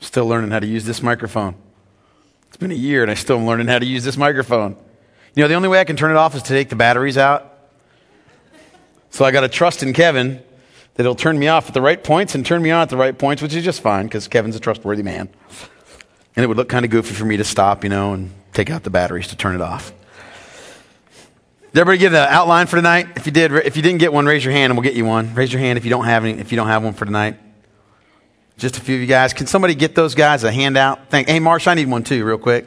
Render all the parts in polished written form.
Still learning how to use this microphone. It's been a year and I still am learning how to use this microphone. You know, the only way I can turn it off is to take the batteries out. So I got to trust in Kevin that he'll turn me off at the right points and turn me on at the right points, which is just fine because Kevin's a trustworthy man. And it would look kind of goofy for me to stop, and take out the batteries to turn it off. Did everybody get the outline for tonight? If you didn't get one, raise your hand and we'll get you one. Raise your hand if you don't have one for tonight. Just a few of you guys. Can somebody get those guys a handout? Hey, Marsh, I need one too, real quick.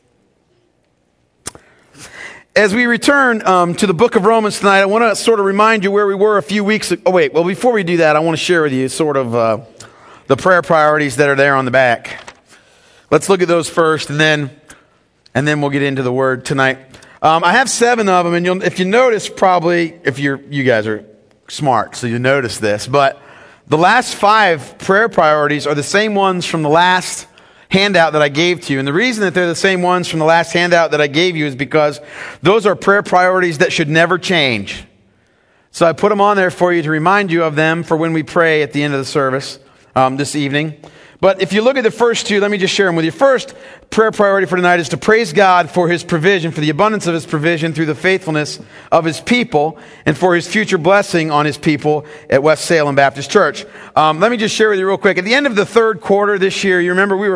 As we return to the book of Romans tonight, I want to sort of remind you where we were a few weeks ago. Before we do that, I want to share with you sort of the prayer priorities that are there on the back. Let's look at those first, and then we'll get into the word tonight. I have 7 of them, and if you notice, probably, you guys are smart, so you notice this, but the last 5 prayer priorities are the same ones from the last handout that I gave to you. And the reason that they're the same ones from the last handout that I gave you is because those are prayer priorities that should never change. So I put them on there for you to remind you of them for when we pray at the end of the service this evening. But if you look at the first 2, let me just share them with you. First prayer priority for tonight is to praise God for His provision, for the abundance of His provision through the faithfulness of His people, and for His future blessing on His people at West Salem Baptist Church. Let me just share with you real quick. At the end of the third quarter this year, you remember we were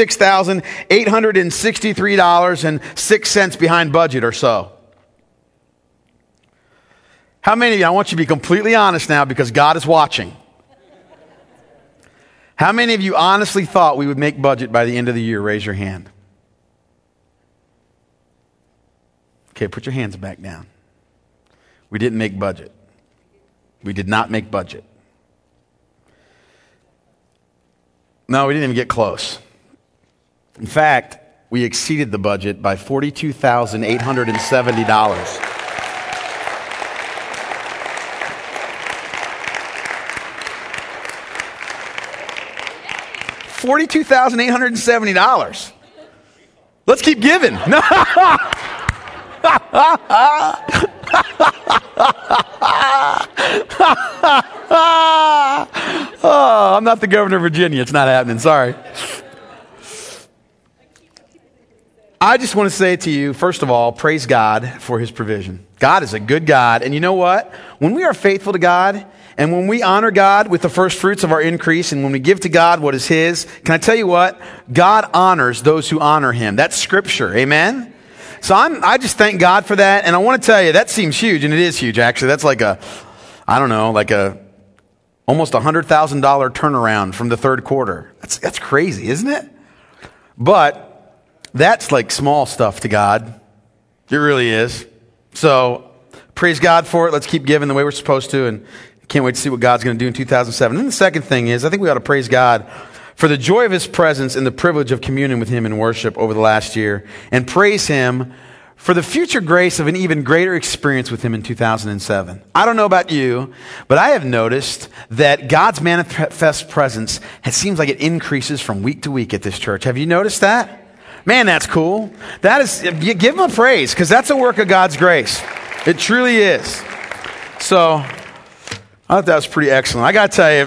$46,863.06 behind budget or so. How many of you, I want you to be completely honest now because God is watching. How many of you honestly thought we would make budget by the end of the year? Raise your hand. Okay, put your hands back down. We didn't make budget. We did not make budget. No, we didn't even get close. In fact, we exceeded the budget by $42,870. $42,870. Let's keep giving. No. Oh, I'm not the governor of Virginia. It's not happening. Sorry. I just want to say to you, first of all, praise God for His provision. God is a good God. And you know what? When we are faithful to God, and when we honor God with the first fruits of our increase, and when we give to God what is His, can I tell you what? God honors those who honor Him. That's Scripture. Amen? So I just thank God for that. And I want to tell you, that seems huge, and it is huge, actually. That's like almost $100,000 turnaround from the third quarter. That's crazy, isn't it? But that's like small stuff to God. It really is. So praise God for it. Let's keep giving the way we're supposed to, and can't wait to see what God's going to do in 2007. And the second thing is, I think we ought to praise God for the joy of His presence and the privilege of communing with Him in worship over the last year, and praise Him for the future grace of an even greater experience with Him in 2007. I don't know about you, but I have noticed that God's manifest presence, it seems like it increases from week to week at this church. Have you noticed that? Man, that's cool. Give Him a praise, because that's a work of God's grace. It truly is. So I thought that was pretty excellent. I got to tell you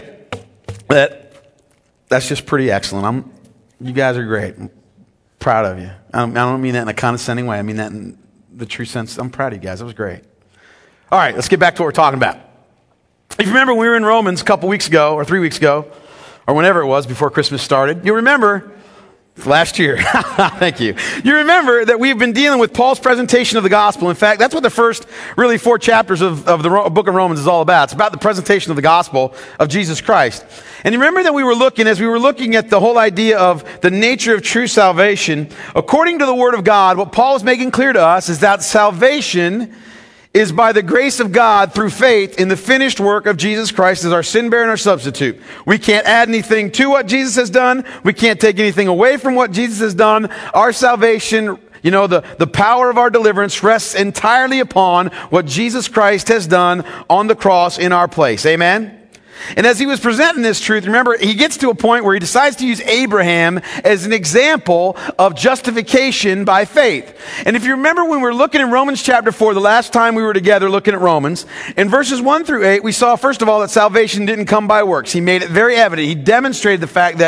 that's just pretty excellent. You guys are great. I'm proud of you. I don't mean that in a condescending way. I mean that in the true sense. I'm proud of you guys. That was great. All right, let's get back to what we're talking about. If you remember, we were in Romans a couple weeks ago, or 3 weeks ago, or whenever it was before Christmas started. You remember last year. Thank you. You remember that we've been dealing with Paul's presentation of the gospel. In fact, that's what the first really 4 chapters of the book of Romans is all about. It's about the presentation of the gospel of Jesus Christ. And you remember that as we were looking at the whole idea of the nature of true salvation, according to the Word of God, what Paul is making clear to us is that salvation is by the grace of God through faith in the finished work of Jesus Christ as our sin bearer and our substitute. We can't add anything to what Jesus has done. We can't take anything away from what Jesus has done. Our salvation, the power of our deliverance rests entirely upon what Jesus Christ has done on the cross in our place. Amen? And as he was presenting this truth, remember, he gets to a point where he decides to use Abraham as an example of justification by faith. And if you remember when we were looking in Romans chapter 4, the last time we were together looking at Romans, in verses 1 through 8, we saw, first of all, that salvation didn't come by works. He made it very evident. He demonstrated the fact that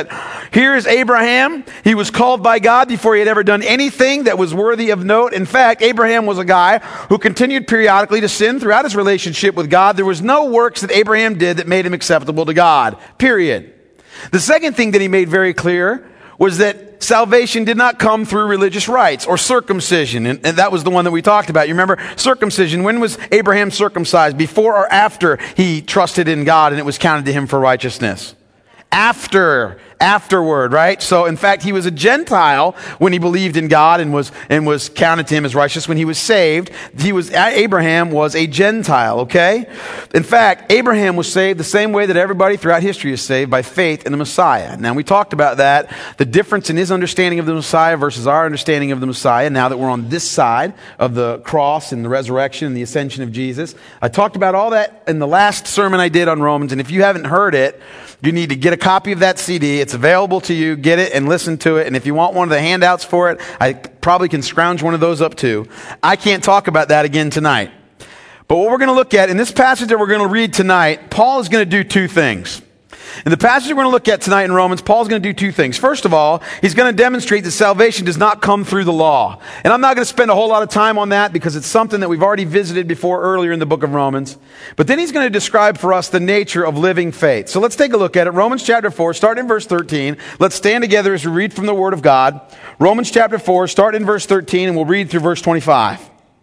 Here is Abraham. He was called by God before he had ever done anything that was worthy of note. In fact, Abraham was a guy who continued periodically to sin throughout his relationship with God. There was no works that Abraham did that made him acceptable to God, period. The second thing that he made very clear was that salvation did not come through religious rites or circumcision. And that was the one that we talked about. You remember circumcision. When was Abraham circumcised? Before or after he trusted in God and it was counted to him for righteousness? Afterward, right? So in fact, he was a Gentile when he believed in God and was counted to him as righteous. When he was saved, Abraham was a Gentile, okay? In fact, Abraham was saved the same way that everybody throughout history is saved, by faith in the Messiah. Now we talked about that, the difference in his understanding of the Messiah versus our understanding of the Messiah, now that we're on this side of the cross and the resurrection and the ascension of Jesus. I talked about all that in the last sermon I did on Romans, and if you haven't heard it, you need to get a copy of that CD. It's available to you. Get it and listen to it. And if you want one of the handouts for it, I probably can scrounge one of those up too. I can't talk about that again tonight. But what we're going to look at in this passage that we're going to read tonight, Paul is going to do two things. In the passage we're going to look at tonight in Romans, Paul's going to do two things. First of all, he's going to demonstrate that salvation does not come through the law. And I'm not going to spend a whole lot of time on that because it's something that we've already visited before earlier in the book of Romans. But then he's going to describe for us the nature of living faith. So let's take a look at it. Romans chapter 4, starting in verse 13. Let's stand together as we read from the Word of God. Romans chapter 4, start in verse 13, and we'll read through verse 25.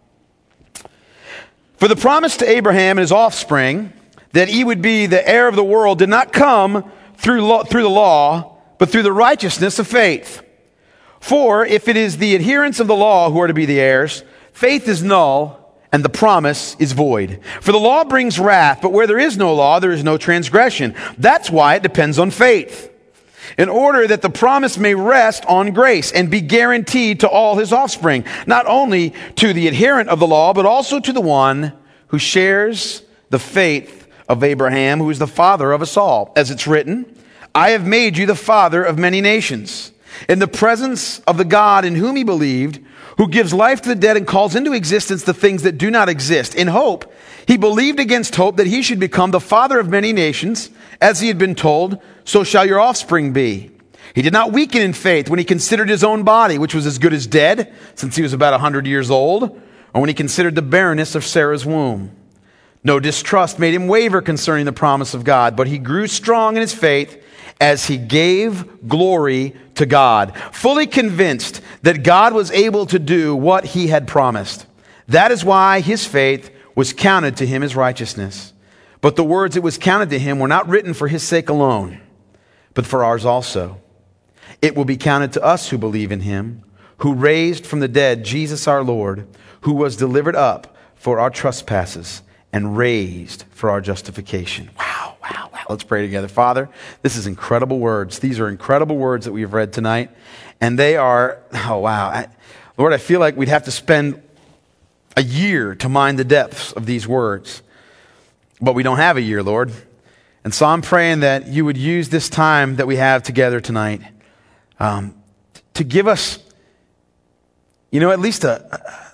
For the promise to Abraham and his offspring, that he would be the heir of the world, did not come through the law, but through the righteousness of faith. For if it is the adherents of the law who are to be the heirs, faith is null and the promise is void. For the law brings wrath, but where there is no law, there is no transgression. That's why it depends on faith, in order that the promise may rest on grace and be guaranteed to all his offspring, not only to the adherent of the law, but also to the one who shares the faith of Abraham, who is the father of us all. As it's written, I have made you the father of many nations, in the presence of the God in whom he believed, who gives life to the dead and calls into existence the things that do not exist. In hope, he believed against hope that he should become the father of many nations, as he had been told, so shall your offspring be. He did not weaken in faith when he considered his own body, which was as good as dead, since he was about 100 years old, or when he considered the barrenness of Sarah's womb. No distrust made him waver concerning the promise of God, but he grew strong in his faith as he gave glory to God, fully convinced that God was able to do what he had promised. That is why his faith was counted to him as righteousness. But the words that was counted to him were not written for his sake alone, but for ours also. It will be counted to us who believe in him, who raised from the dead Jesus our Lord, who was delivered up for our trespasses and raised for our justification. Wow. Let's pray together. Father, this is incredible words. These are incredible words that we've read tonight. And they are, Lord, I feel like we'd have to spend a year to mine the depths of these words. But we don't have a year, Lord. And so I'm praying that you would use this time that we have together tonight to give us, at least a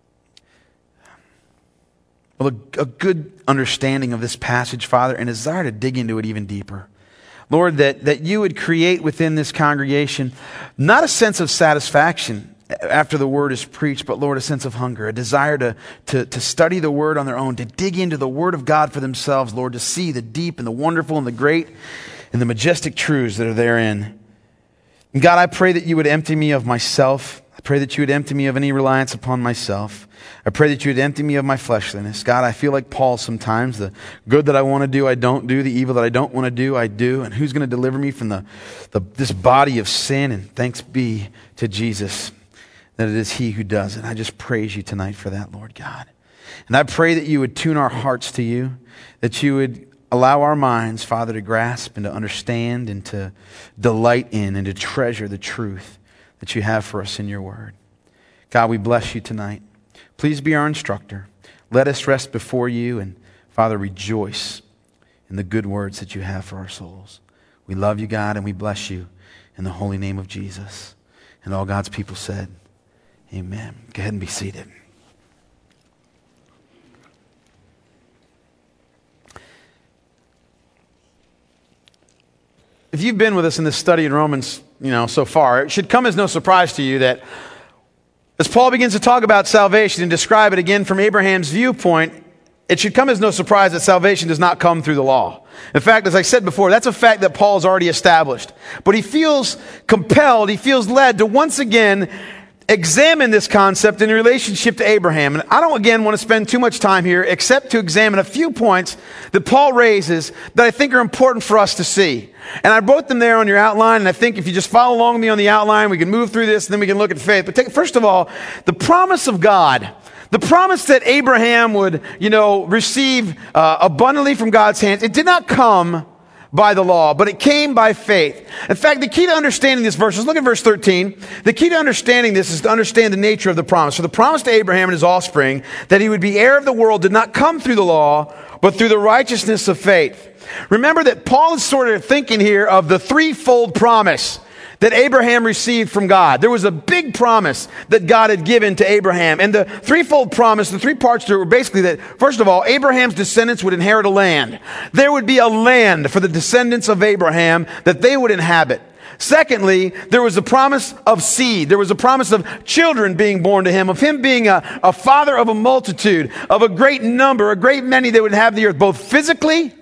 good understanding of this passage, Father, and a desire to dig into it even deeper. Lord, that you would create within this congregation not a sense of satisfaction after the word is preached, but Lord, a sense of hunger, a desire to study the word on their own, to dig into the word of God for themselves, Lord, to see the deep and the wonderful and the great and the majestic truths that are therein. And God, I pray that you would empty me of myself. I pray that you would empty me of any reliance upon myself. I pray that you would empty me of my fleshliness. God, I feel like Paul sometimes. The good that I want to do, I don't do. The evil that I don't want to do, I do. And who's going to deliver me from this body of sin? And thanks be to Jesus that it is he who does it. I just praise you tonight for that, Lord God. And I pray that you would tune our hearts to you, that you would allow our minds, Father, to grasp and to understand and to delight in and to treasure the truth that you have for us in your word. God, we bless you tonight. Please be our instructor. Let us rest before you and, Father, rejoice in the good words that you have for our souls. We love you, God, and we bless you in the holy name of Jesus. And all God's people said, amen. Go ahead and be seated. if you've been with us in this study in Romans, so far, it should come as no surprise to you that as Paul begins to talk about salvation and describe it again from Abraham's viewpoint, it should come as no surprise that salvation does not come through the law. In fact, as I said before, that's a fact that Paul has already established. But he feels compelled, he feels led to once again examine this concept in relationship to Abraham. And I don't, again, want to spend too much time here except to examine a few points that Paul raises that I think are important for us to see. And I wrote them there on your outline, and I think if you just follow along with me on the outline, we can move through this, and then we can look at faith. But first of all, the promise of God. The promise that Abraham would, receive abundantly from God's hands, it did not come by the law, but it came by faith. In fact, the key to understanding this verse is, look at verse 13. The key to understanding this is to understand the nature of the promise. So the promise to Abraham and his offspring that he would be heir of the world did not come through the law, but through the righteousness of faith. Remember that Paul is sort of thinking here of the threefold promise that Abraham received from God. There was a big promise that God had given to Abraham. And the threefold promise, the three parts to it were basically that, first of all, Abraham's descendants would inherit a land. There would be a land for the descendants of Abraham that they would inhabit. Secondly, there was a promise of seed. There was a promise of children being born to him, of him being a father of a multitude, of a great number, a great many that would have the earth, both physically,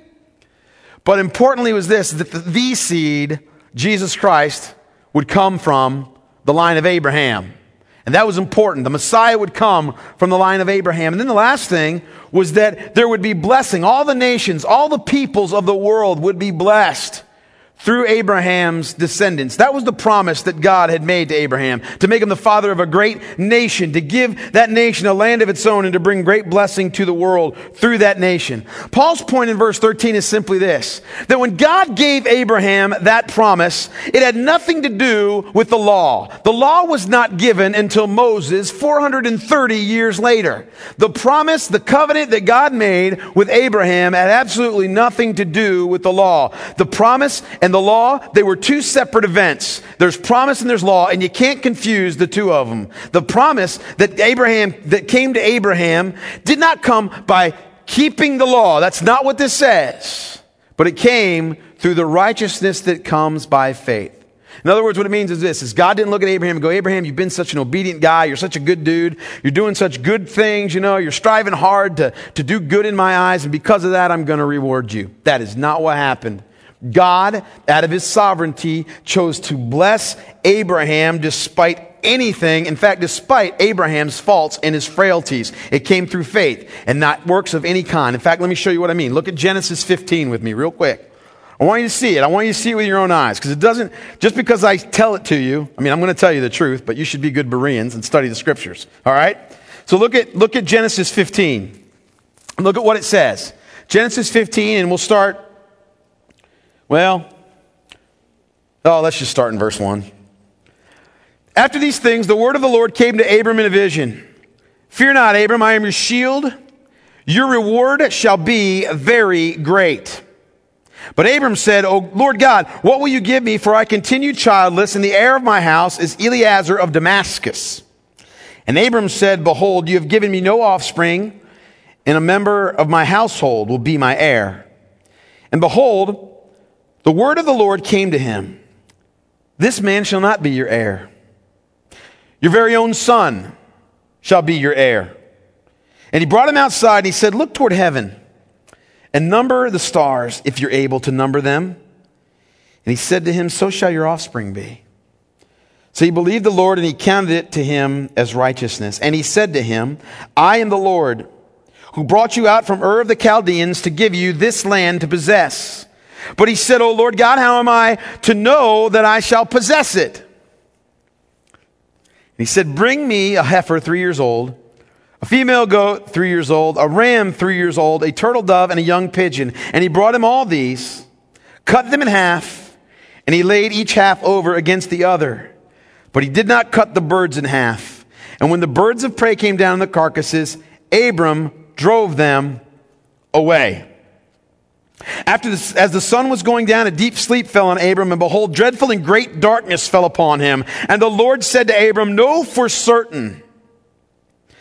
but importantly was this, that the seed, Jesus Christ, would come from the line of Abraham. And that was important. The Messiah would come from the line of Abraham. And then the last thing was that there would be blessing. All the nations, all the peoples of the world would be blessed through Abraham's descendants. That was the promise that God had made to Abraham, to make him the father of a great nation, to give that nation a land of its own, and to bring great blessing to the world through that nation. Paul's point in verse 13 is simply this, that when God gave Abraham that promise, it had nothing to do with the law. The law was not given until Moses 430 years later. The promise, the covenant that God made with Abraham had absolutely nothing to do with the law. The promise and the law, they were two separate events. There's promise and there's law, and you can't confuse the two of them. The promise that came to Abraham did not come by keeping the law. That's not what this says. But it came through the righteousness that comes by faith. In other words, what it means is this, is God didn't look at Abraham and go, Abraham, you've been such an obedient guy. You're such a good dude. You're doing such good things. You're striving hard to do good in my eyes. And because of that, I'm going to reward you. That is not what happened. God, out of his sovereignty, chose to bless Abraham despite anything. In fact, despite Abraham's faults and his frailties. It came through faith and not works of any kind. In fact, let me show you what I mean. Look at Genesis 15 with me real quick. I want you to see it. I want you to see it with your own eyes. Because it doesn't, just because I tell it to you, I'm going to tell you the truth, but you should be good Bereans and study the scriptures. All right? So look at Genesis 15. Look at what it says. Genesis 15, and we'll start. Let's just start in verse 1. After these things, the word of the Lord came to Abram in a vision. Fear not, Abram, I am your shield. Your reward shall be very great. But Abram said, O Lord God, what will you give me? For I continue childless, and the heir of my house is Eliezer of Damascus. And Abram said, Behold, you have given me no offspring, and a member of my household will be my heir. And behold, the word of the Lord came to him. This man shall not be your heir. Your very own son shall be your heir. And he brought him outside and he said, Look toward heaven and number the stars if you're able to number them. And he said to him, So shall your offspring be. So he believed the Lord and he counted it to him as righteousness. And he said to him, I am the Lord who brought you out from Ur of the Chaldeans to give you this land to possess. But he said, O Lord God, how am I to know that I shall possess it? And he said, Bring me a heifer 3 years old, a female goat 3 years old, a ram 3 years old, a turtle dove, and a young pigeon. And he brought him all these, cut them in half, and he laid each half over against the other. But he did not cut the birds in half. And when the birds of prey came down on the carcasses, Abram drove them away. After this, as the sun was going down, a deep sleep fell on Abram, and behold, dreadful and great darkness fell upon him. And the Lord said to Abram, Know for certain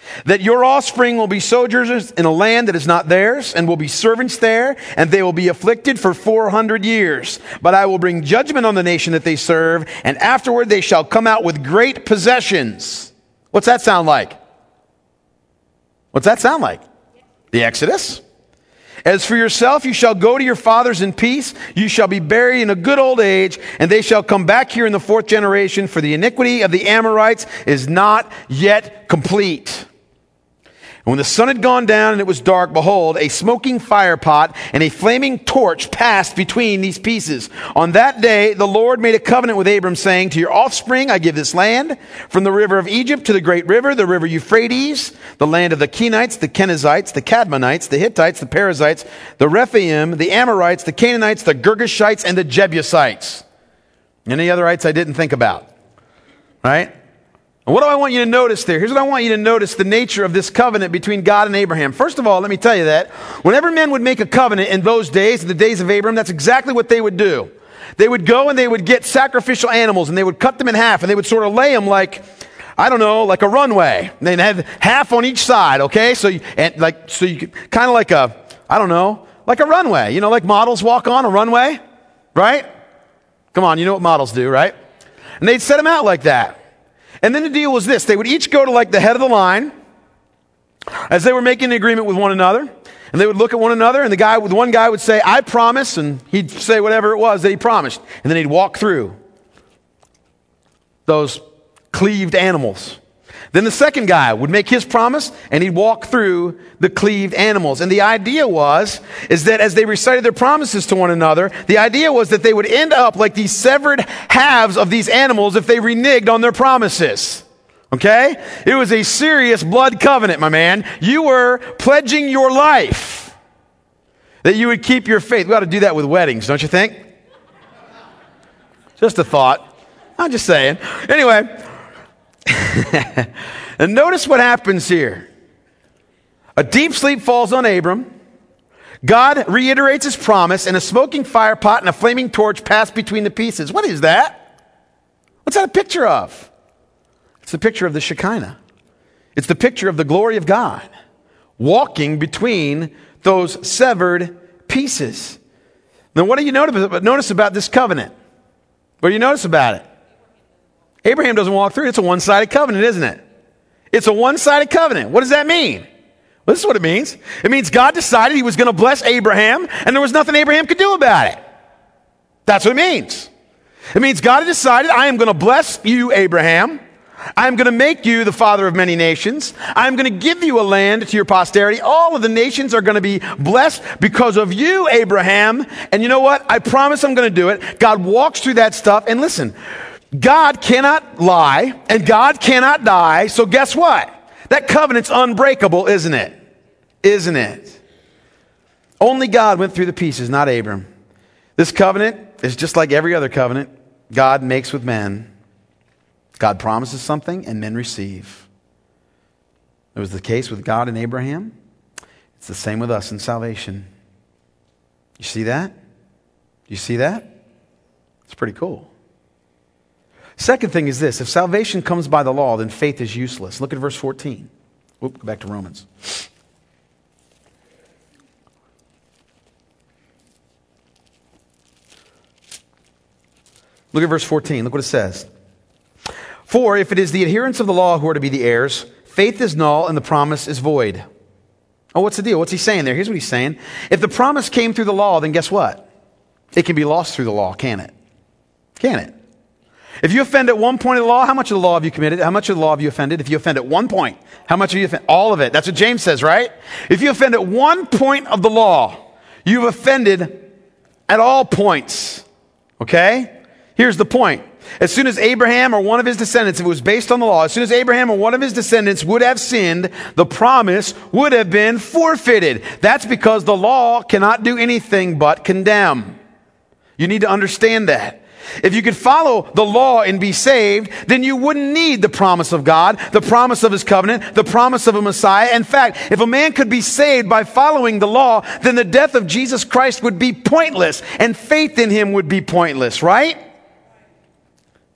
that your offspring will be sojourners in a land that is not theirs, and will be servants there, and they will be afflicted for 400 years. But I will bring judgment on the nation that they serve, and afterward they shall come out with great possessions. What's that sound like? What's that sound like? The Exodus. As for yourself, you shall go to your fathers in peace. You shall be buried in a good old age, and they shall come back here in the 4th generation, for the iniquity of the Amorites is not yet complete. And when the sun had gone down and it was dark, behold, a smoking fire pot and a flaming torch passed between these pieces. On that day, the Lord made a covenant with Abram, saying, to your offspring I give this land, from the river of Egypt to the great river, the river Euphrates, the land of the Kenites, the Kenizzites, the Cadmonites, the Hittites, the Perizzites, the Rephaim, the Amorites, the Canaanites, the Girgashites, and the Jebusites. Any other ites I didn't think about? Right? And what do I want you to notice there? Here's what I want you to notice, the nature of this covenant between God and Abraham. First of all, let me tell you that whenever men would make a covenant in those days, the days of Abraham, that's exactly what they would do. They would go and they would get sacrificial animals and they would cut them in half and they would sort of lay them like, I don't know, like a runway. And they'd have half on each side, okay? So you kind of like a, I don't know, like a runway. You know, like models walk on a runway, right? Come on, you know what models do, right? And they'd set them out like that. And then the deal was this. They would each go to like the head of the line as they were making an agreement with one another. And they would look at one another, and the one guy would say, I promise, and he'd say whatever it was that he promised. And then he'd walk through those cleaved animals. Then the second guy would make his promise, and he'd walk through the cleaved animals. And the idea is that as they recited their promises to one another, the idea was that they would end up like these severed halves of these animals if they reneged on their promises. Okay? It was a serious blood covenant, my man. You were pledging your life that you would keep your faith. We ought to do that with weddings, don't you think? Just a thought. I'm just saying. Anyway, and notice what happens here. A deep sleep falls on Abram. God reiterates his promise, and a smoking fire pot and a flaming torch pass between the pieces. What is that? What's that a picture of? It's the picture of the Shekinah. It's the picture of the glory of God walking between those severed pieces. Now, what do you notice about this covenant? What do you notice about it? Abraham doesn't walk through it. It's a one-sided covenant, isn't it? It's a one-sided covenant. What does that mean? Well, this is what it means. It means God decided he was going to bless Abraham, and there was nothing Abraham could do about it. That's what it means. It means God decided, I am going to bless you, Abraham. I'm going to make you the father of many nations. I'm going to give you a land to your posterity. All of the nations are going to be blessed because of you, Abraham. And you know what? I promise I'm going to do it. God walks through that stuff. And listen, God cannot lie and God cannot die. So guess what? That covenant's unbreakable, isn't it? Isn't it? Only God went through the pieces, not Abram. This covenant is just like every other covenant God makes with men. God promises something and men receive. It was the case with God and Abraham. It's the same with us in salvation. You see that? You see that? It's pretty cool. Second thing is this. If salvation comes by the law, then faith is useless. Look at verse 14. Go back to Romans. Look at verse 14. Look what it says. For if it is the adherents of the law who are to be the heirs, faith is null and the promise is void. Oh, what's the deal? What's he saying there? Here's what he's saying. If the promise came through the law, then guess what? It can be lost through the law, can it? Can it? If you offend at one point of the law, how much of the law have you committed? How much of the law have you offended? If you offend at one point, how much have you offended? All of it. That's what James says, right? If you offend at one point of the law, you've offended at all points. Okay? Here's the point. As soon as Abraham or one of his descendants, if it was based on the law, as soon as Abraham or one of his descendants would have sinned, the promise would have been forfeited. That's because the law cannot do anything but condemn. You need to understand that. If you could follow the law and be saved, then you wouldn't need the promise of God, the promise of his covenant, the promise of a Messiah. In fact, if a man could be saved by following the law, then the death of Jesus Christ would be pointless and faith in him would be pointless, right?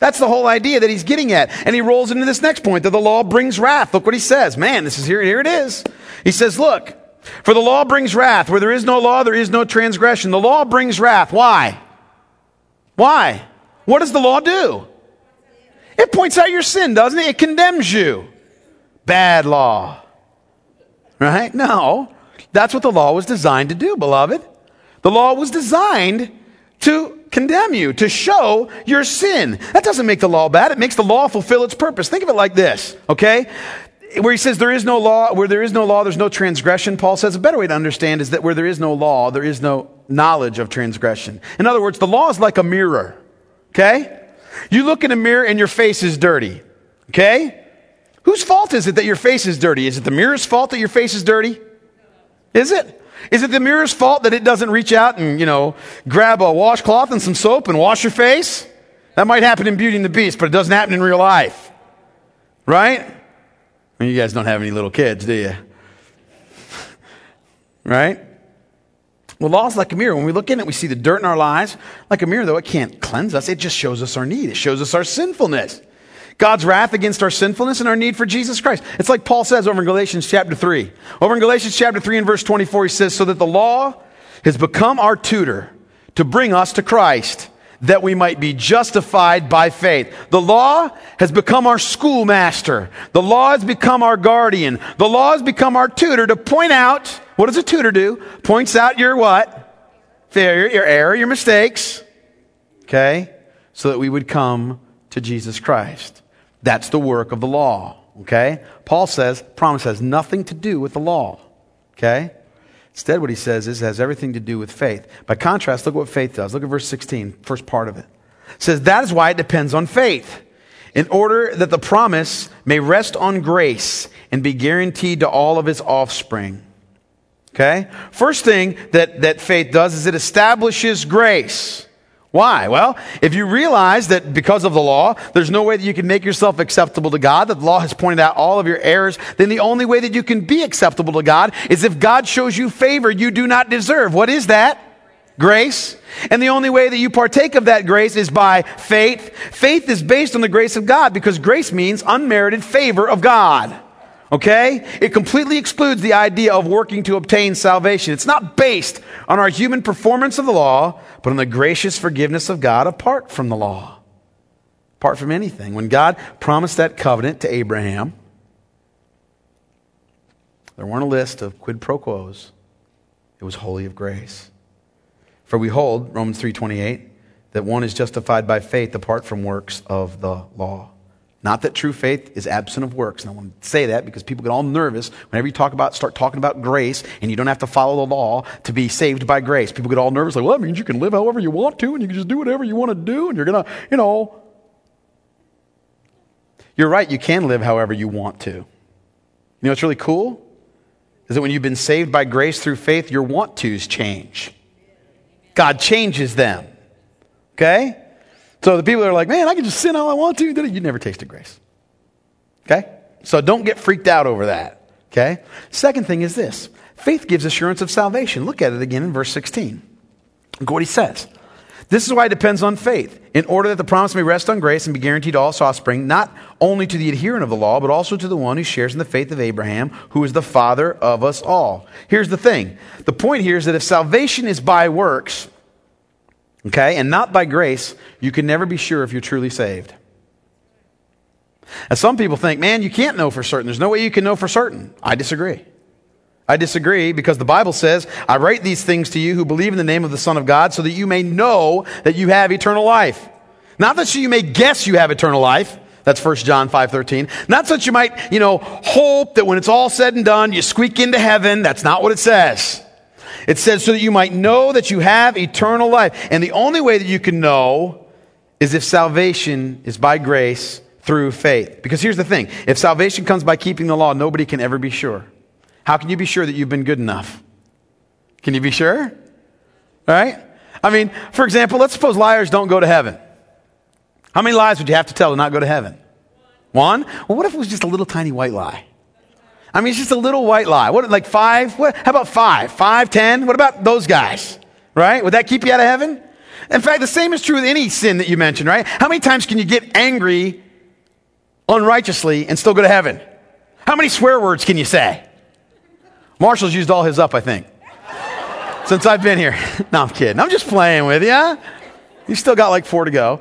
That's the whole idea that he's getting at. And he rolls into this next point, that the law brings wrath. Look what he says. Man, this is here it is. He says, look, for the law brings wrath. Where there is no law, there is no transgression. The law brings wrath. Why? Why? What does the law do? It points out your sin, doesn't it? It condemns you. Bad law. Right? No. That's what the law was designed to do, beloved. The law was designed to condemn you, to show your sin. That doesn't make the law bad. It makes the law fulfill its purpose. Think of it like this, okay? Where he says there is no law, where there is no law, there's no transgression. Paul says a better way to understand is that where there is no law, there is no knowledge of transgression. In other words, the law is like a mirror, okay? You look in a mirror and your face is dirty, okay? Whose fault is it that your face is dirty? Is it the mirror's fault that your face is dirty? Is it? Is it the mirror's fault that it doesn't reach out and, grab a washcloth and some soap and wash your face? That might happen in Beauty and the Beast, but it doesn't happen in real life. Right? I mean, you guys don't have any little kids, do you? Right? Well, law's like a mirror. When we look in it, we see the dirt in our lives. Like a mirror, though, it can't cleanse us. It just shows us our need. It shows us our sinfulness. God's wrath against our sinfulness and our need for Jesus Christ. It's like Paul says over in Galatians chapter 3. Over in Galatians chapter 3 and verse 24, he says, so that the law has become our tutor to bring us to Christ, that we might be justified by faith. The law has become our schoolmaster. The law has become our guardian. The law has become our tutor to point out, what does a tutor do? Points out your what? Failure, your error, your mistakes. Okay? So that we would come to Jesus Christ. That's the work of the law, okay? Paul says, promise has nothing to do with the law, okay? Instead, what he says is it has everything to do with faith. By contrast, look what faith does. Look at verse 16, first part of it. It says, that is why it depends on faith, in order that the promise may rest on grace and be guaranteed to all of his offspring, okay? First thing that faith does is it establishes grace. Why? Well, if you realize that because of the law, there's no way that you can make yourself acceptable to God, that the law has pointed out all of your errors, then the only way that you can be acceptable to God is if God shows you favor you do not deserve. What is that? Grace. And the only way that you partake of that grace is by faith. Faith is based on the grace of God because grace means unmerited favor of God. Okay? It completely excludes the idea of working to obtain salvation. It's not based on our human performance of the law, but on the gracious forgiveness of God apart from the law. Apart from anything. When God promised that covenant to Abraham, there weren't a list of quid pro quos. It was wholly of grace. For we hold, Romans 3:28, that one is justified by faith apart from works of the law. Not that true faith is absent of works. And I want to say that because people get all nervous whenever you start talking about grace and you don't have to follow the law to be saved by grace. People get all nervous like, well, that means you can live however you want to and you can just do whatever you want to do and you're going to, You're right, you can live however you want to. You know what's really cool? Is that when you've been saved by grace through faith, your want-tos change. God changes them. Okay? So the people that are like, man, I can just sin all I want to. You never tasted grace. Okay? So don't get freaked out over that. Okay? Second thing is this. Faith gives assurance of salvation. Look at it again in verse 16. Look what he says. This is why it depends on faith, in order that the promise may rest on grace and be guaranteed to all offspring, not only to the adherent of the law, but also to the one who shares in the faith of Abraham, who is the father of us all. Here's the thing. The point here is that if salvation is by works, okay, and not by grace, you can never be sure if you're truly saved. And some people think, man, you can't know for certain. There's no way you can know for certain. I disagree. I disagree because the Bible says, I write these things to you who believe in the name of the Son of God so that you may know that you have eternal life. Not that so you may guess you have eternal life. That's 1 John 5:13. Not so that you might, hope that when it's all said and done, you squeak into heaven. That's not what it says. It says so that you might know that you have eternal life. And the only way that you can know is if salvation is by grace through faith. Because here's the thing. If salvation comes by keeping the law, nobody can ever be sure. How can you be sure that you've been good enough? Can you be sure? All right? I mean, for example, let's suppose liars don't go to heaven. How many lies would you have to tell to not go to heaven? One? Well, what if it was just a little tiny white lie? I mean, it's just a little white lie. What, like 5? How about 5? 5, 10? What about those guys? Right? Would that keep you out of heaven? In fact, the same is true with any sin that you mentioned, right? How many times can you get angry unrighteously and still go to heaven? How many swear words can you say? Marshall's used all his up, I think, since I've been here. No, I'm kidding. I'm just playing with you. You still got like 4 to go.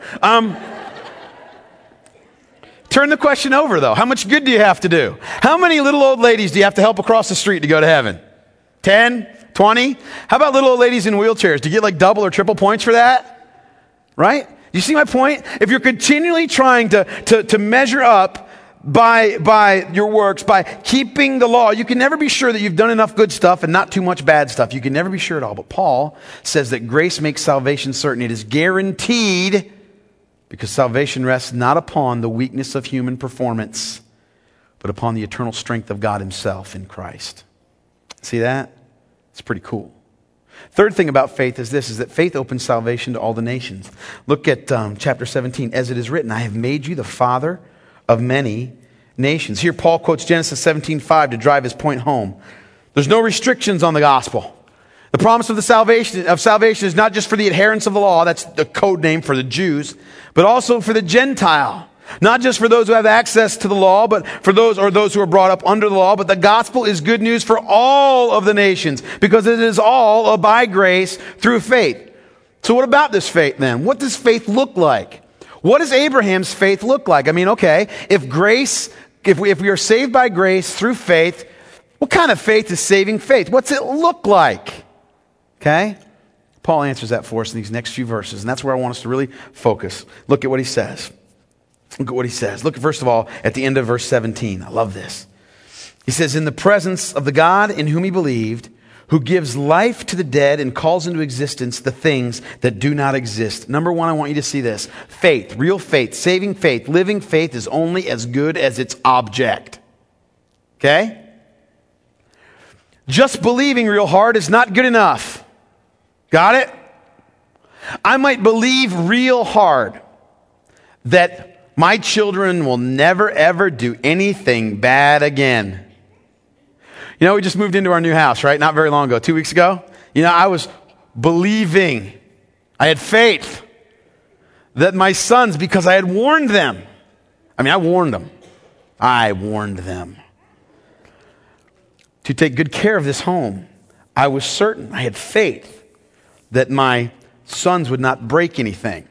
Turn the question over, though. How much good do you have to do? How many little old ladies do you have to help across the street to go to heaven? 10? 20? How about little old ladies in wheelchairs? Do you get like double or triple points for that? Right? You see my point? If you're continually trying to measure up by your works, by keeping the law, you can never be sure that you've done enough good stuff and not too much bad stuff. You can never be sure at all. But Paul says that grace makes salvation certain. It is guaranteed because salvation rests not upon the weakness of human performance, but upon the eternal strength of God himself in Christ. See that? It's pretty cool. Third thing about faith is this, is that faith opens salvation to all the nations. Look at chapter 17. As it is written, I have made you the father of many nations. Here Paul quotes Genesis 17:5 to drive his point home. There's no restrictions on the gospel. The promise of salvation is not just for the adherents of the law, that's the code name for the Jews, but also for the Gentile. Not just for those who have access to the law, but for those who are brought up under the law. But the gospel is good news for all of the nations because it is all by grace through faith. So what about this faith then? What does faith look like? What does Abraham's faith look like? I mean, okay, if we are saved by grace through faith, what kind of faith is saving faith? What's it look like? Okay? Paul answers that for us in these next few verses, and that's where I want us to really focus. Look at what he says. Look at what he says. Look, first of all, at the end of verse 17. I love this. He says, in the presence of the God in whom he believed, who gives life to the dead and calls into existence the things that do not exist. Number one, I want you to see this. Faith, real faith, saving faith, living faith is only as good as its object. Okay? Just believing real hard is not good enough. Got it? I might believe real hard that my children will never, ever do anything bad again. You know, we just moved into our new house, right? Not very long ago, 2 weeks ago. You know, I was believing, I had faith that my sons, because I had warned them. I mean, I warned them to take good care of this home. I was certain, I had faith that my sons would not break anything.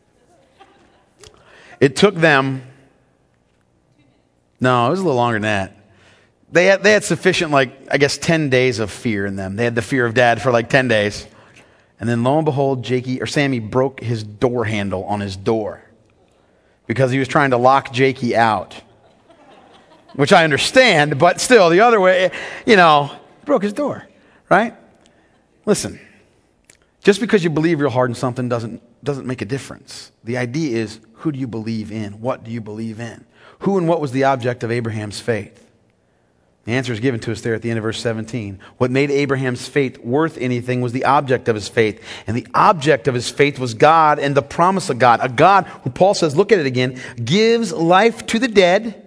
It took them, no, it was a little longer than that. They had sufficient, 10 days of fear in them. They had the fear of dad for 10 days. And then lo and behold, Sammy broke his door handle on his door because he was trying to lock Jakey out. Which I understand, but still, the other way, broke his door, right? Listen, just because you believe real hard in something doesn't make a difference. The idea is, who do you believe in? What do you believe in? Who and what was the object of Abraham's faith? The answer is given to us there at the end of verse 17. What made Abraham's faith worth anything was the object of his faith. And the object of his faith was God and the promise of God. A God who, Paul says, look at it again, gives life to the dead.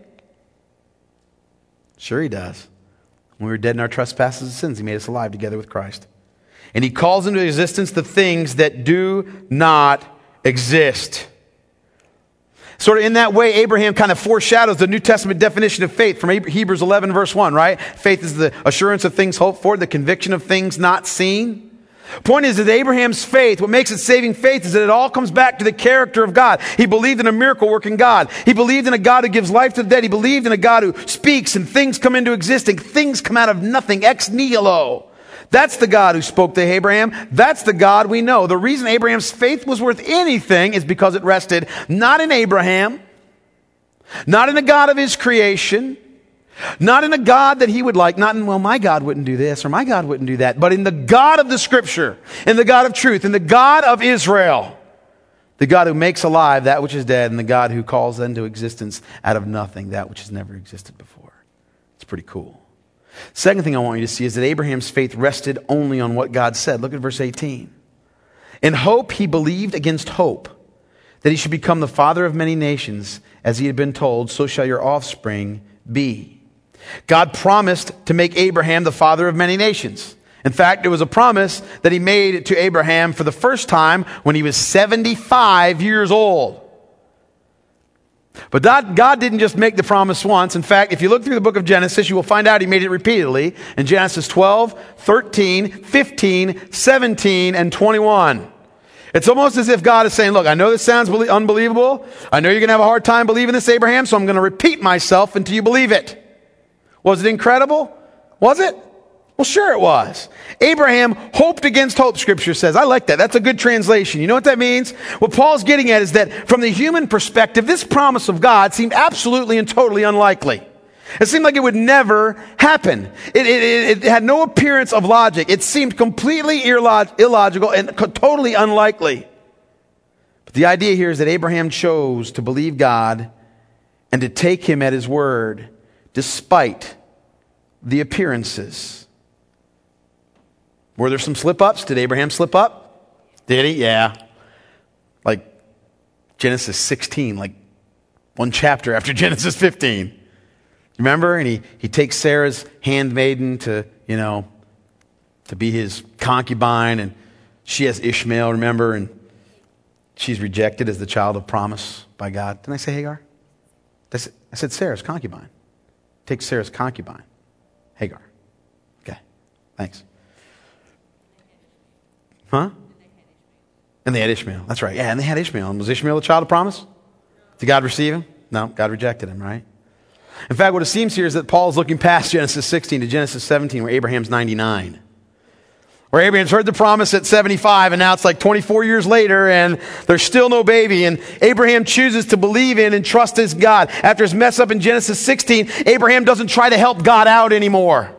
Sure he does. When we were dead in our trespasses and sins, he made us alive together with Christ. And he calls into existence the things that do not exist. Sort of in that way, Abraham kind of foreshadows the New Testament definition of faith from Hebrews 11, verse 1, right? Faith is the assurance of things hoped for, the conviction of things not seen. Point is that Abraham's faith, what makes it saving faith, is that it all comes back to the character of God. He believed in a miracle-working God. He believed in a God who gives life to the dead. He believed in a God who speaks and things come into existence. Things come out of nothing, ex nihilo. That's the God who spoke to Abraham. That's the God we know. The reason Abraham's faith was worth anything is because it rested not in Abraham, not in the God of his creation, not in a God that he would like, not in, well, my God wouldn't do this or my God wouldn't do that, but in the God of the Scripture, in the God of truth, in the God of Israel, the God who makes alive that which is dead, and the God who calls into existence out of nothing that which has never existed before. It's pretty cool. Second thing I want you to see is that Abraham's faith rested only on what God said. Look at verse 18. In hope he believed against hope that he should become the father of many nations, as he had been told, so shall your offspring be. God promised to make Abraham the father of many nations. In fact, it was a promise that he made to Abraham for the first time when he was 75 years old. But God didn't just make the promise once. In fact, if you look through the book of Genesis, you will find out he made it repeatedly in Genesis 12, 13, 15, 17, and 21. It's almost as if God is saying, look, I know this sounds unbelievable. I know you're going to have a hard time believing this, Abraham, so I'm going to repeat myself until you believe it. Was it incredible? Was it? Well, sure it was. Abraham hoped against hope, Scripture says. I like that. That's a good translation. You know what that means? What Paul's getting at is that from the human perspective, this promise of God seemed absolutely and totally unlikely. It seemed like it would never happen. It had no appearance of logic. It seemed completely illogical and totally unlikely. But the idea here is that Abraham chose to believe God and to take him at his word despite the appearances. Were there some slip-ups? Did Abraham slip up? Did he? Yeah. Like Genesis 16, like one chapter after Genesis 15. Remember? And he takes Sarah's handmaiden to be his concubine, and she has Ishmael, remember? And she's rejected as the child of promise by God. Didn't I say Hagar? I said Sarah's concubine. Take Sarah's concubine. Hagar. Okay. Thanks. Huh? And they had Ishmael. That's right. Yeah, and they had Ishmael. And was Ishmael the child of promise? Did God receive him? No, God rejected him, right? In fact, what it seems here is that Paul is looking past Genesis 16 to Genesis 17, where Abraham's 99. Where Abraham's heard the promise at 75, and now it's like 24 years later, and there's still no baby. And Abraham chooses to believe in and trust his God. After his mess up in Genesis 16, Abraham doesn't try to help God out anymore.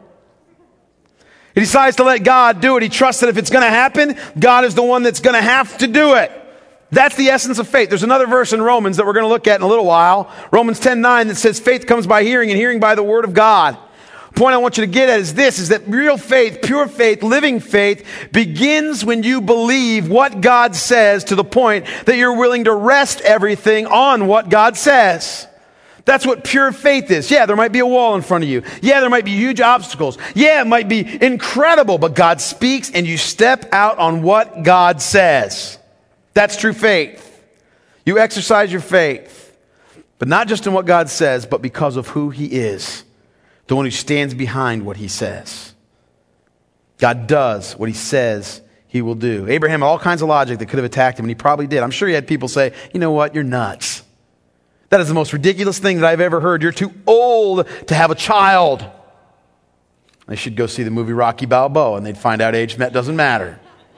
He decides to let God do it. He trusts that if it's going to happen, God is the one that's going to have to do it. That's the essence of faith. There's another verse in Romans that we're going to look at in a little while. Romans 10:9 that says faith comes by hearing and hearing by the word of God. The point I want you to get at is this, is that real faith, pure faith, living faith begins when you believe what God says to the point that you're willing to rest everything on what God says. That's what pure faith is. Yeah, there might be a wall in front of you. Yeah, there might be huge obstacles. Yeah, it might be incredible, but God speaks and you step out on what God says. That's true faith. You exercise your faith, but not just in what God says, but because of who he is, the one who stands behind what he says. God does what he says he will do. Abraham had all kinds of logic that could have attacked him, and he probably did. I'm sure he had people say, you know what, you're nuts. That is the most ridiculous thing that I've ever heard. You're too old to have a child. They should go see the movie Rocky Balboa, and they'd find out age doesn't matter.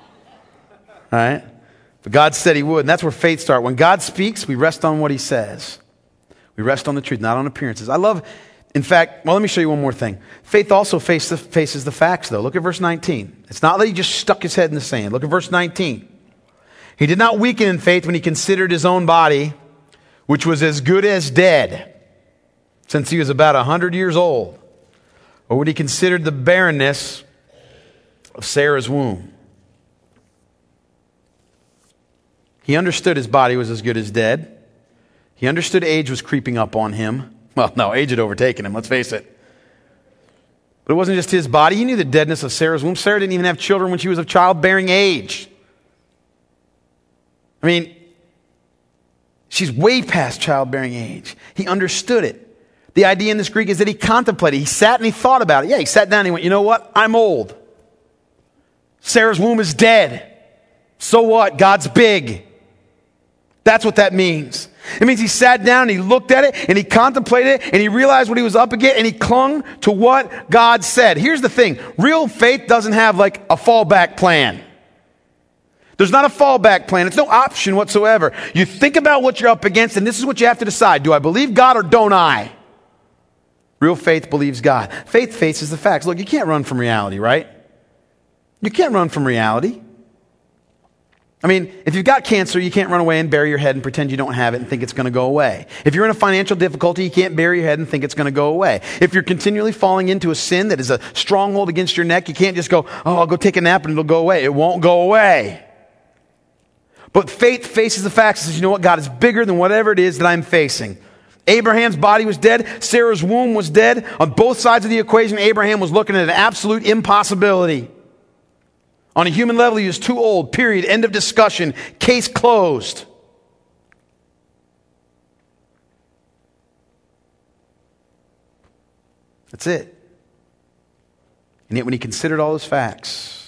All right? But God said he would, and that's where faith starts. When God speaks, we rest on what he says. We rest on the truth, not on appearances. In fact, let me show you one more thing. Faith also faces the facts, though. Look at verse 19. It's not that he just stuck his head in the sand. Look at verse 19. He did not weaken in faith when he considered his own body, which was as good as dead, since he was about 100 years old, or when he considered the barrenness of Sarah's womb. He understood his body was as good as dead. He understood age was creeping up on him. Well, no, age had overtaken him, let's face it. But it wasn't just his body. He knew the deadness of Sarah's womb. Sarah didn't even have children when she was of childbearing age. I mean, she's way past childbearing age. He understood it. The idea in this Greek is that he contemplated. He sat and he thought about it. Yeah, he sat down and he went, you know what? I'm old. Sarah's womb is dead. So what? God's big. That's what that means. It means he sat down and he looked at it and he contemplated it and he realized what he was up against and he clung to what God said. Here's the thing. Real faith doesn't have like a fallback plan. There's not a fallback plan. It's no option whatsoever. You think about what you're up against, and this is what you have to decide. Do I believe God or don't I? Real faith believes God. Faith faces the facts. Look, you can't run from reality, right? You can't run from reality. I mean, if you've got cancer, you can't run away and bury your head and pretend you don't have it and think it's going to go away. If you're in a financial difficulty, you can't bury your head and think it's going to go away. If you're continually falling into a sin that is a stronghold against your neck, you can't just go, oh, I'll go take a nap and it'll go away. It won't go away. But faith faces the facts and says, you know what? God is bigger than whatever it is that I'm facing. Abraham's body was dead. Sarah's womb was dead. On both sides of the equation, Abraham was looking at an absolute impossibility. On a human level, he was too old. Period. End of discussion. Case closed. That's it. And yet when he considered all those facts,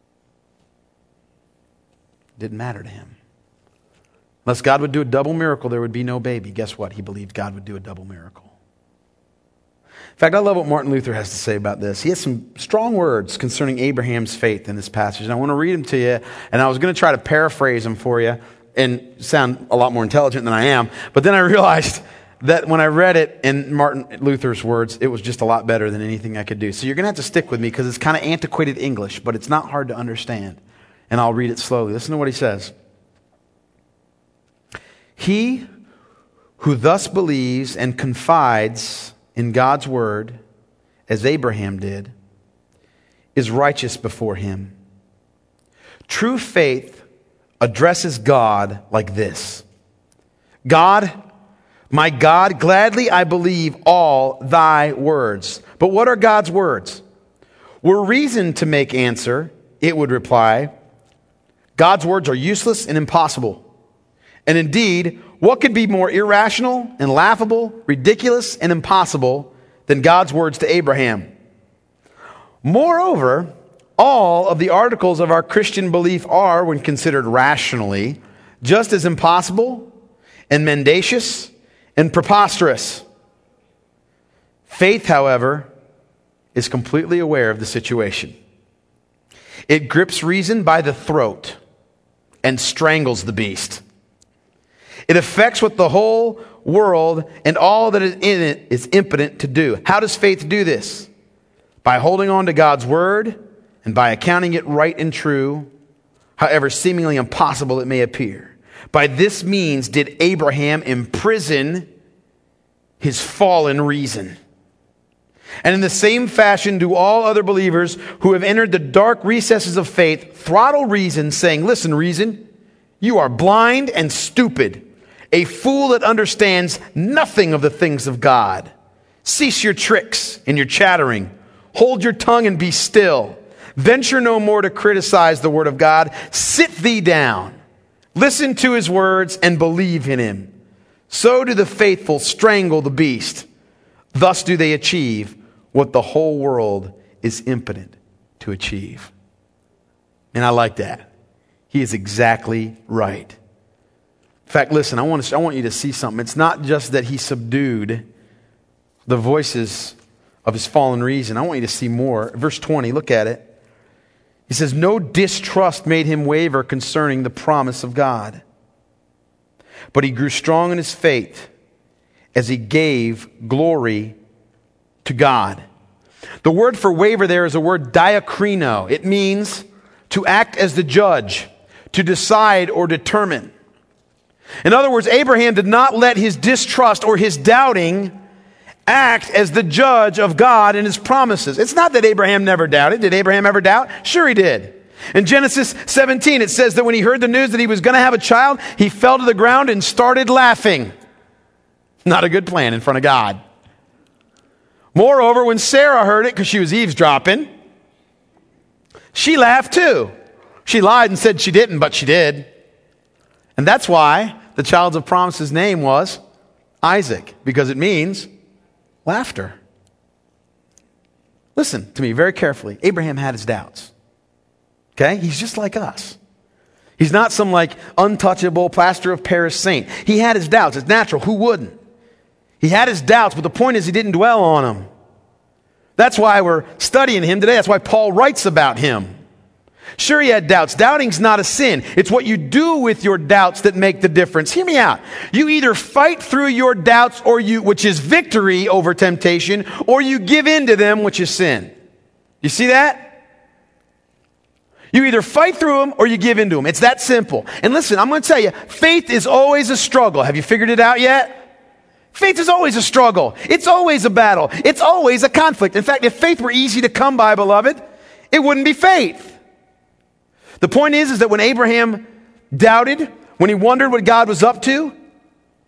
it didn't matter to him. Unless God would do a double miracle, there would be no baby. Guess what? He believed God would do a double miracle. In fact, I love what Martin Luther has to say about this. He has some strong words concerning Abraham's faith in this passage. And I want to read them to you. And I was going to try to paraphrase them for you and sound a lot more intelligent than I am. But then I realized that when I read it in Martin Luther's words, it was just a lot better than anything I could do. So you're going to have to stick with me because it's kind of antiquated English, but it's not hard to understand. And I'll read it slowly. Listen to what he says. He who thus believes and confides in God's word, as Abraham did, is righteous before him. True faith addresses God like this. God, my God, gladly I believe all thy words. But what are God's words? Were reason to make answer, it would reply, God's words are useless and impossible. And indeed, what could be more irrational and laughable, ridiculous and impossible than God's words to Abraham? Moreover, all of the articles of our Christian belief are, when considered rationally, just as impossible and mendacious and preposterous. Faith, however, is completely aware of the situation. It grips reason by the throat and strangles the beast. It affects what the whole world and all that is in it is impotent to do. How does faith do this? By holding on to God's word and by accounting it right and true, however seemingly impossible it may appear. By this means did Abraham imprison his fallen reason. And in the same fashion do all other believers who have entered the dark recesses of faith throttle reason, saying, listen, reason, you are blind and stupid, a fool that understands nothing of the things of God. Cease your tricks and your chattering. Hold your tongue and be still. Venture no more to criticize the word of God. Sit thee down. Listen to his words and believe in him. So do the faithful strangle the beast. Thus do they achieve what the whole world is impotent to achieve. And I like that. He is exactly right. In fact, listen, I want you to see something. It's not just that he subdued the voices of his fallen reason. I want you to see more. Verse 20, look at it. He says, no distrust made him waver concerning the promise of God. But he grew strong in his faith as he gave glory to God. The word for waver there is a word diakrino. It means to act as the judge, to decide or determine. In other words, Abraham did not let his distrust or his doubting act as the judge of God and his promises. It's not that Abraham never doubted. Did Abraham ever doubt? Sure he did. In Genesis 17, it says that when he heard the news that he was going to have a child, he fell to the ground and started laughing. Not a good plan in front of God. Moreover, when Sarah heard it, because she was eavesdropping, she laughed too. She lied and said she didn't, but she did. And that's why the child of promise's name was Isaac, because it means laughter. Listen to me very carefully. Abraham had his doubts. Okay? He's just like us. He's not some like untouchable plaster of Paris saint. He had his doubts. It's natural. Who wouldn't? He had his doubts, but the point is he didn't dwell on them. That's why we're studying him today. That's why Paul writes about him. Sure, he had doubts. Doubting's not a sin. It's what you do with your doubts that make the difference. Hear me out. You either fight through your doubts, which is victory over temptation, or you give in to them, which is sin. You see that? You either fight through them or you give in to them. It's that simple. And listen, I'm going to tell you, faith is always a struggle. Have you figured it out yet? Faith is always a struggle. It's always a battle. It's always a conflict. In fact, if faith were easy to come by, beloved, it wouldn't be faith. The point is that when Abraham doubted, when he wondered what God was up to,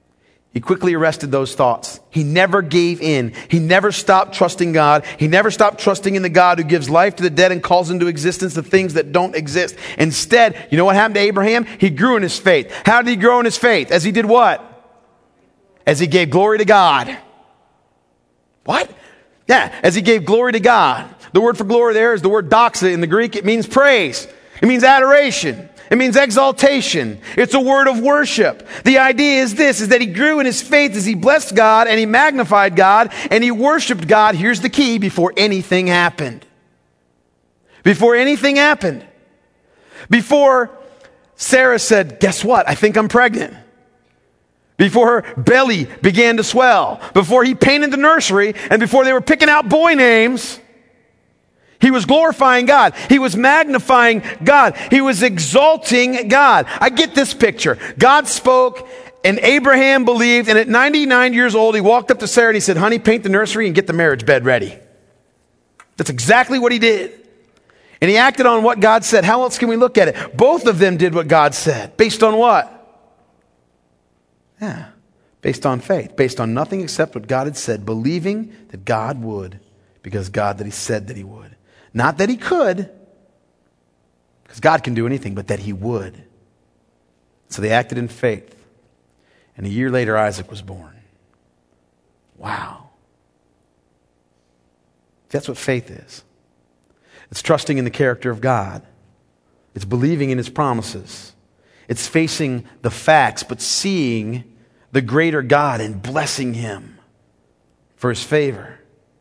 He quickly arrested those thoughts. He never gave in. He never stopped trusting God. He never stopped trusting in the God who gives life to the dead and calls into existence the things that don't exist. Instead, you know what happened to Abraham? He grew in his faith. How did he grow in his faith? As he did what? As he gave glory to God. What? Yeah, as he gave glory to God. The word for glory there is the word doxa in the Greek. It means praise. It means adoration. It means exaltation. It's a word of worship. The idea is this, is that he grew in his faith as he blessed God and he magnified God and he worshiped God. Here's the key, before anything happened. Before anything happened. Before Sarah said, guess what? I think I'm pregnant. Before her belly began to swell. Before he painted the nursery and before they were picking out boy names, he was glorifying God. He was magnifying God. He was exalting God. I get this picture. God spoke and Abraham believed, and at 99 years old, he walked up to Sarah and he said, honey, paint the nursery and get the marriage bed ready. That's exactly what he did. And he acted on what God said. How else can we look at it? Both of them did what God said. Based on what? Yeah, based on faith. Based on nothing except what God had said. Believing that God would, because God that he said that he would. Not that he could, because God can do anything, but that he would. So they acted in faith. And a year later, Isaac was born. Wow. That's what faith is. It's trusting in the character of God. It's believing in his promises. It's facing the facts, but seeing the greater God and blessing him for his favor.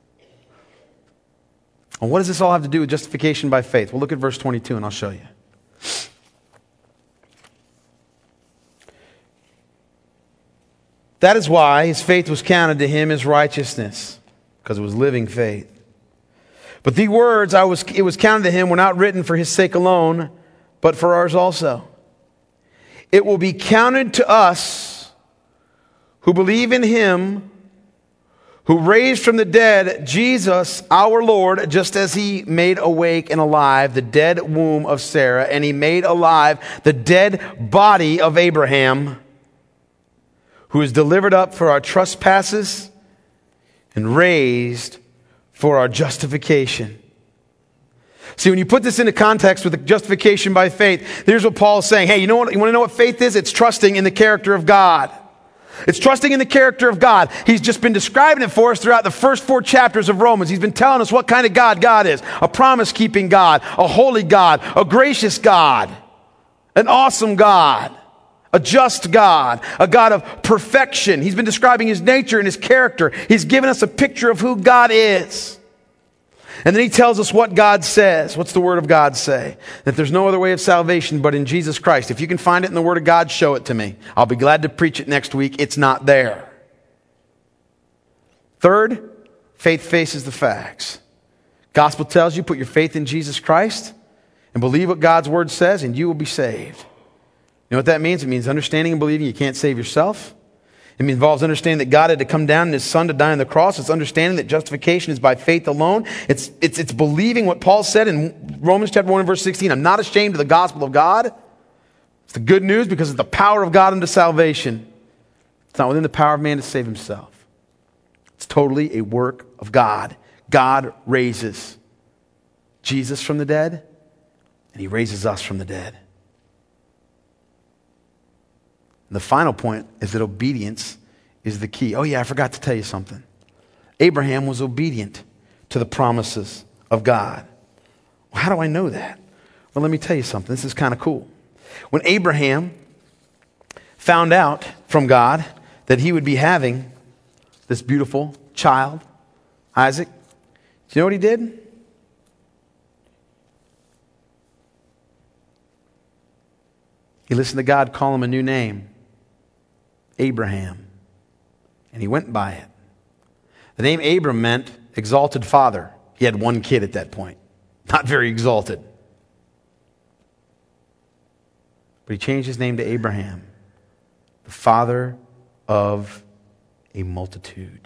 Well, what does this all have to do with justification by faith? Well, look at verse 22 and I'll show you. That is why his faith was counted to him as righteousness, because it was living faith. But the words it was counted to him were not written for his sake alone, but for ours also. It will be counted to us who believe in him who raised from the dead Jesus, our Lord, just as he made awake and alive the dead womb of Sarah, and he made alive the dead body of Abraham, who was delivered up for our trespasses and raised for our justification. See, when you put this into context with the justification by faith, here's what Paul is saying. Hey, you want to know what faith is? It's trusting in the character of God. It's trusting in the character of God. He's just been describing it for us throughout the first 4 chapters of Romans. He's been telling us what kind of God God is. A promise-keeping God, a holy God, a gracious God, an awesome God, a just God, a God of perfection. He's been describing his nature and his character. He's given us a picture of who God is. And then he tells us what God says. What's the Word of God say? That there's no other way of salvation but in Jesus Christ. If you can find it in the Word of God, show it to me. I'll be glad to preach it next week. It's not there. Third, faith faces the facts. Gospel tells you, put your faith in Jesus Christ and believe what God's Word says and you will be saved. You know what that means? It means understanding and believing you can't save yourself. It involves understanding that God had to come down in his Son to die on the cross. It's understanding that justification is by faith alone. It's believing what Paul said in Romans chapter 1 and verse 16. I'm not ashamed of the gospel of God. It's the good news because it's the power of God unto salvation. It's not within the power of man to save himself. It's totally a work of God. God raises Jesus from the dead, and he raises us from the dead. And the final point is that obedience is the key. Oh yeah, I forgot to tell you something. Abraham was obedient to the promises of God. Well, how do I know that? Well, let me tell you something. This is kind of cool. When Abraham found out from God that he would be having this beautiful child, Isaac, do you know what he did? He listened to God call him a new name. Abraham. And he went by it. The name Abram meant exalted father. He had 1 kid at that point. Not very exalted. But he changed his name to Abraham, the father of a multitude.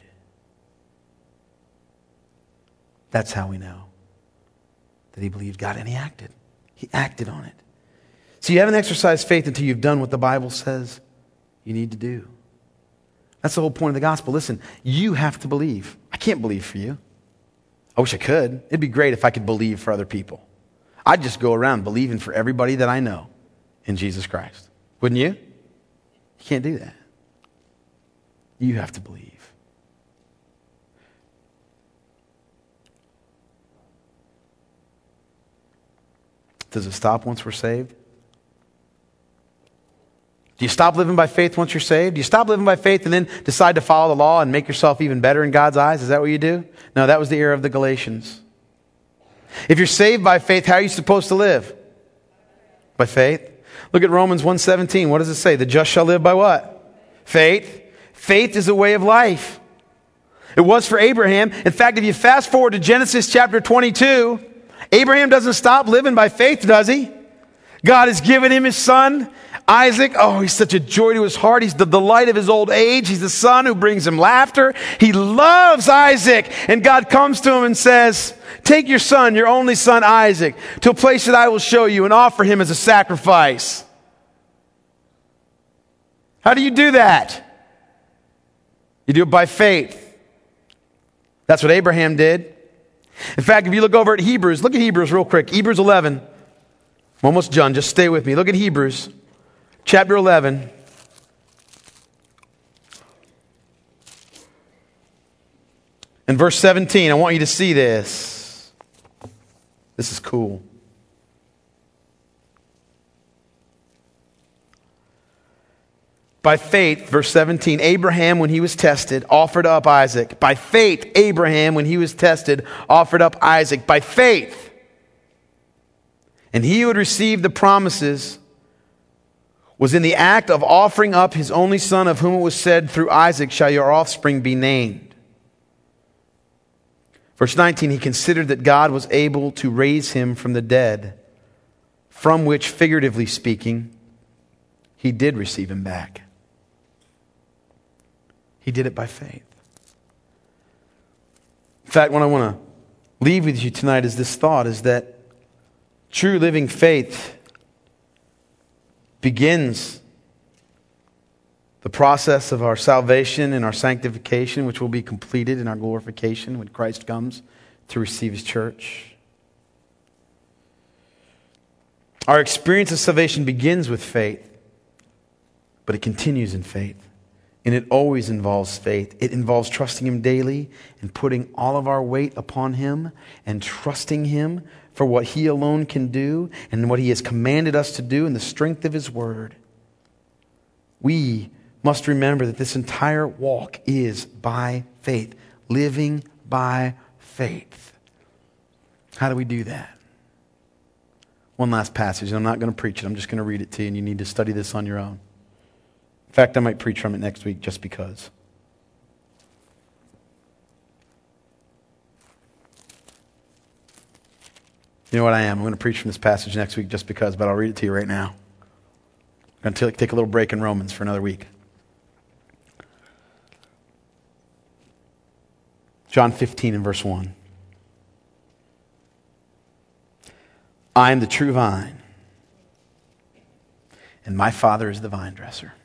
That's how we know that he believed God and he acted. He acted on it. So you haven't exercised faith until you've done what the Bible says you need to do. That's the whole point of the gospel. Listen, you have to believe. I can't believe for you. I wish I could. It'd be great if I could believe for other people. I'd just go around believing for everybody that I know in Jesus Christ. Wouldn't you? You can't do that. You have to believe. Does it stop once we're saved? Do you stop living by faith once you're saved? Do you stop living by faith and then decide to follow the law and make yourself even better in God's eyes? Is that what you do? No, that was the era of the Galatians. If you're saved by faith, how are you supposed to live? By faith. Look at Romans 1:17. What does it say? The just shall live by what? Faith. Faith is a way of life. It was for Abraham. In fact, if you fast forward to Genesis chapter 22, Abraham doesn't stop living by faith, does he? God has given him his son, Isaac. Oh, he's such a joy to his heart. He's the delight of his old age. He's the son who brings him laughter. He loves Isaac. And God comes to him and says, take your son, your only son Isaac, to a place that I will show you and offer him as a sacrifice. How do you do that? You do it by faith. That's what Abraham did. In fact, if you look over at Hebrews, look at Hebrews real quick. Hebrews 11. I'm almost done. Just stay with me. Look at Hebrews chapter 11. In verse 17, I want you to see this. This is cool. By faith, verse 17, Abraham, when he was tested, offered up Isaac. By faith, Abraham, when he was tested, offered up Isaac. By faith. And he who had received the promises was in the act of offering up his only son, of whom it was said, through Isaac shall your offspring be named. Verse 19, he considered that God was able to raise him from the dead, from which, figuratively speaking, he did receive him back. He did it by faith. In fact, what I want to leave with you tonight is this thought, is that true living faith begins the process of our salvation and our sanctification, which will be completed in our glorification when Christ comes to receive his church. Our experience of salvation begins with faith, but it continues in faith. And it always involves faith. It involves trusting him daily and putting all of our weight upon him and trusting him for what he alone can do and what he has commanded us to do in the strength of his word. We must remember that this entire walk is by faith, living by faith. How do we do that? One last passage, and I'm not going to preach it. I'm just going to read it to you, and you need to study this on your own. In fact, I might preach from it next week just because. You know what I am? I'm going to preach from this passage next week just because, but I'll read it to you right now. I'm going to take a little break in Romans for another week. John 15 and verse 1. I am the true vine, and my Father is the vine dresser.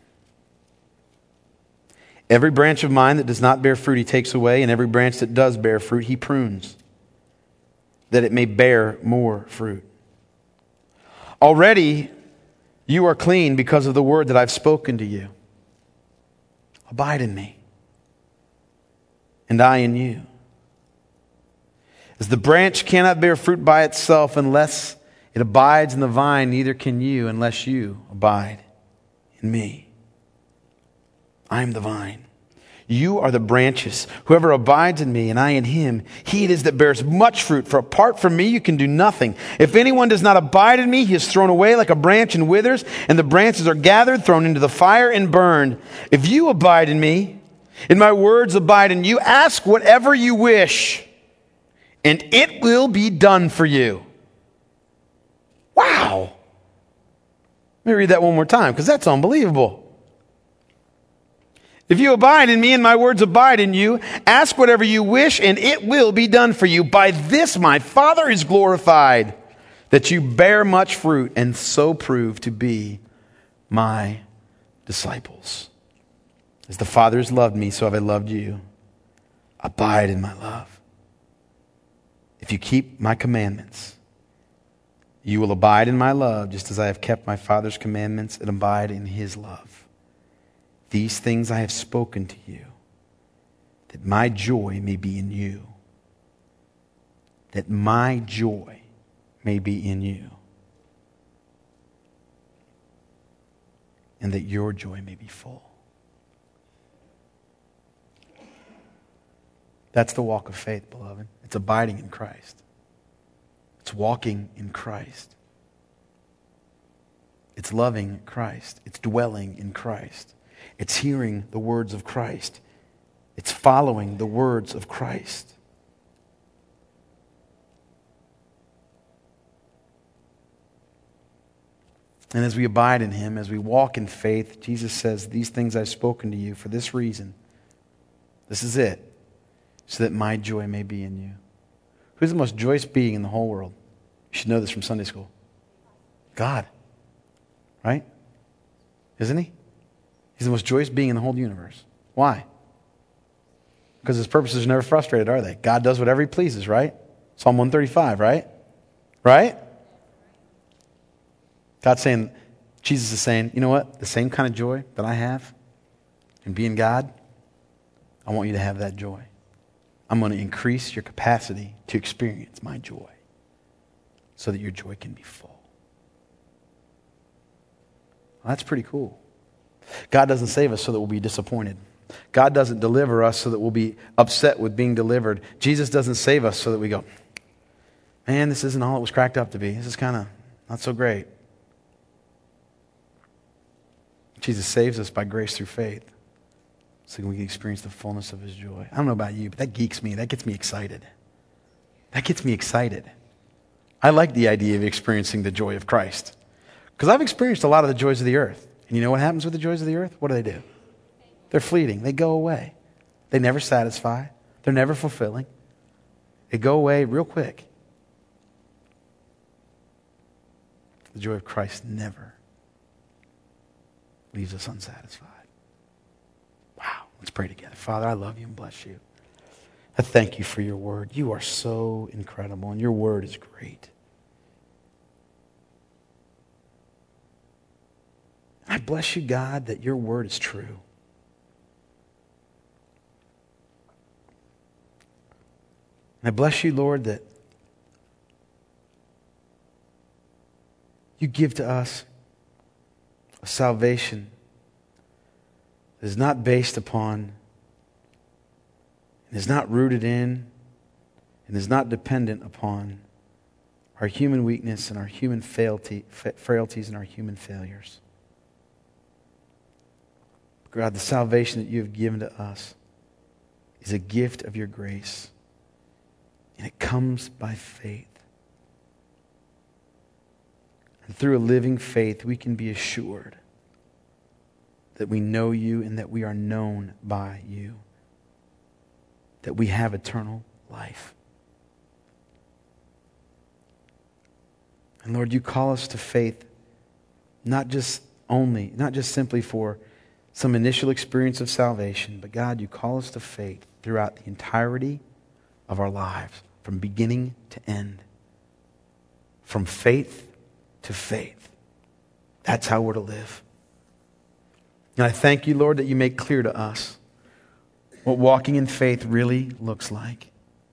Every branch of mine that does not bear fruit he takes away, and every branch that does bear fruit he prunes, that it may bear more fruit. Already you are clean because of the word that I've spoken to you. Abide in me, and I in you. As the branch cannot bear fruit by itself unless it abides in the vine, neither can you unless you abide in me. I am the vine. You are the branches. Whoever abides in me and I in him, he it is that bears much fruit. For apart from me, you can do nothing. If anyone does not abide in me, he is thrown away like a branch and withers, and the branches are gathered, thrown into the fire and burned. If you abide in me, and my words abide in you, ask whatever you wish, and it will be done for you. Wow. Let me read that one more time, because that's unbelievable. If you abide in me and my words abide in you, ask whatever you wish and it will be done for you. By this my Father is glorified, that you bear much fruit and so prove to be my disciples. As the Father has loved me, so have I loved you. Abide in my love. If you keep my commandments, you will abide in my love, just as I have kept my Father's commandments and abide in his love. These things I have spoken to you, that my joy may be in you. That my joy may be in you. And that your joy may be full. That's the walk of faith, beloved. It's abiding in Christ. It's walking in Christ. It's loving Christ. It's dwelling in Christ. It's hearing the words of Christ. It's following the words of Christ. And as we abide in him, as we walk in faith, Jesus says, these things I've spoken to you for this reason. This is it. So that my joy may be in you. Who's the most joyous being in the whole world? You should know this from Sunday school. God. Right? Isn't he? He's the most joyous being in the whole universe. Why? Because his purposes are never frustrated, are they? God does whatever he pleases, right? Psalm 135, right? Right? God's saying, Jesus is saying, you know what? The same kind of joy that I have in being God, I want you to have that joy. I'm going to increase your capacity to experience my joy so that your joy can be full. Well, that's pretty cool. God doesn't save us so that we'll be disappointed. God doesn't deliver us so that we'll be upset with being delivered. Jesus doesn't save us so that we go, man, this isn't all it was cracked up to be. This is kind of not so great. Jesus saves us by grace through faith so we can experience the fullness of his joy. I don't know about you, but that geeks me. That gets me excited. That gets me excited. I like the idea of experiencing the joy of Christ because I've experienced a lot of the joys of the earth. And you know what happens with the joys of the earth? What do? They're fleeting. They go away. They never satisfy. They're never fulfilling. They go away real quick. The joy of Christ never leaves us unsatisfied. Wow. Let's pray together. Father, I love you and bless you. I thank you for your word. You are so incredible, and your word is great. I bless you, God, that your word is true. I bless you, Lord, that you give to us a salvation that is not based upon, and is not rooted in, and is not dependent upon our human weakness and our human frailties and our human failures. God, the salvation that you have given to us is a gift of your grace, and it comes by faith. And through a living faith, we can be assured that we know you and that we are known by you, that we have eternal life. And Lord, you call us to faith not just simply for some initial experience of salvation, but God, you call us to faith throughout the entirety of our lives, from beginning to end, from faith to faith. That's how we're to live. And I thank you, Lord, that you make clear to us what walking in faith really looks like.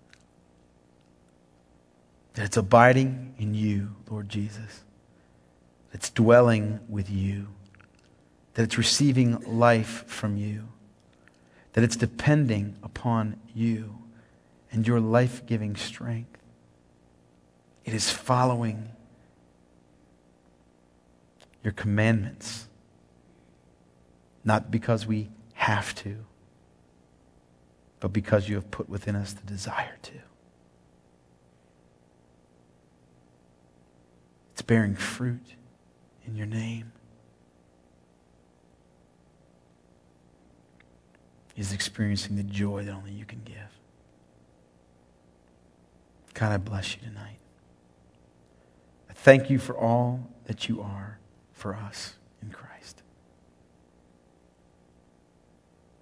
That it's abiding in you, Lord Jesus. It's dwelling with you. That it's receiving life from you. That it's depending upon you and your life-giving strength. It is following your commandments, not because we have to, but because you have put within us the desire to. It's bearing fruit in your name. Is experiencing the joy that only you can give. God, I bless you tonight. I thank you for all that you are for us in Christ.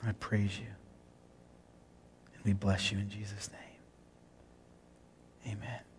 I praise you. And we bless you in Jesus' name. Amen.